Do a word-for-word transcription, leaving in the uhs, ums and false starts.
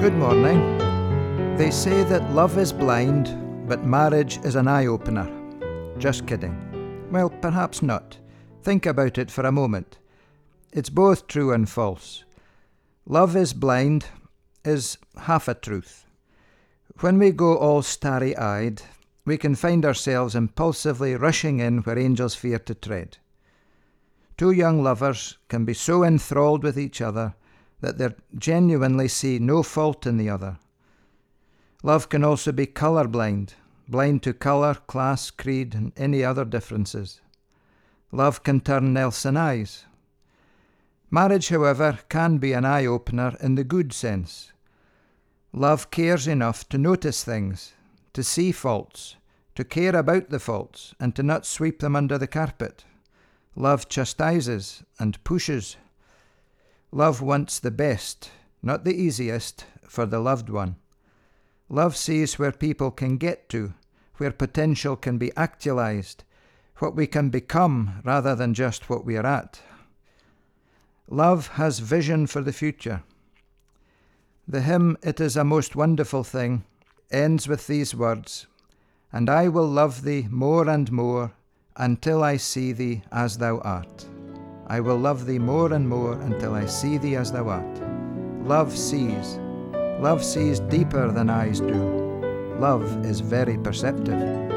Good morning. They say that love is blind, but marriage is an eye-opener. Just kidding. Well, perhaps not. Think about it for a moment. It's both true and false. Love is blind is half a truth. When we go all starry-eyed, we can find ourselves impulsively rushing in where angels fear to tread. Two young lovers can be so enthralled with each other that they genuinely see no fault in the other. Love can also be colour-blind, blind to colour, class, creed, and any other differences. Love can turn Nelson eyes. Marriage, however, can be an eye-opener in the good sense. Love cares enough to notice things, to see faults, to care about the faults, and to not sweep them under the carpet. Love chastises and pushes. Love wants the best, not the easiest, for the loved one. Love sees where people can get to, where potential can be actualized, what we can become rather than just what we are at. Love has vision for the future. The hymn, "It is a Most Wonderful Thing," ends with these words, "And I will love thee more and more until I see thee as thou art." I will love thee more and more until I see thee as thou art. Love sees. Love sees deeper than eyes do. Love is very perceptive.